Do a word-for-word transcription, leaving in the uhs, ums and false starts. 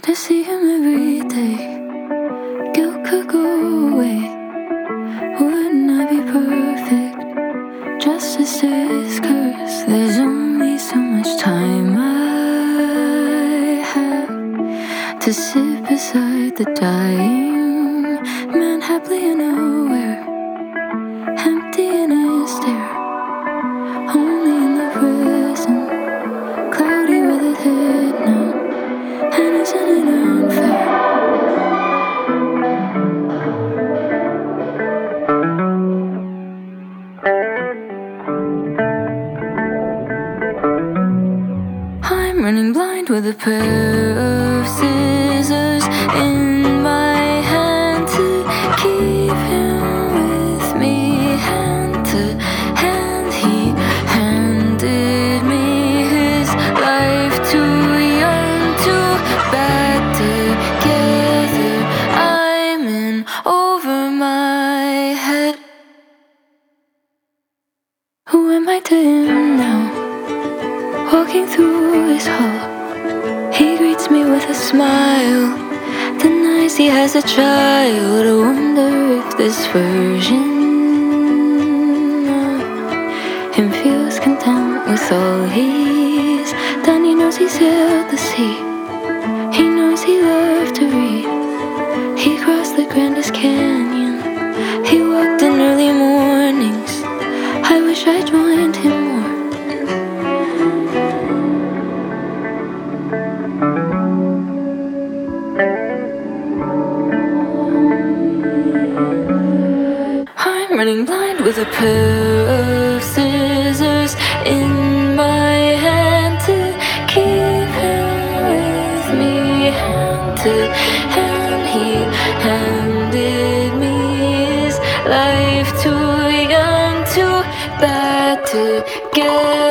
I see him every day. Guilt could go away. Wouldn't I be perfect? Justice is cursed. There's only so much time I have to sit beside the dying man, happily unaware, empty in his stare, only in the present, cloudy with a head now. And isn't it unfair? I'm running blind with a pair of scissors in my hand to keep him with me, hand to hand. He handed me his life, too young, too bad together. I'm in over my head. Who am I to him now? Walking through his hall, he greets me with a smile, denies he has a child. I wonder if this version of him feels content with all he's done. He knows he sailed the sea, he knows he loved to read. He crossed the grandest canyon, he walked in early mornings. I wish I joined him more. I'm running blind with a pair of scissors in my hand to keep him with me, hand to hand. He handed me his life, too young, too bad together.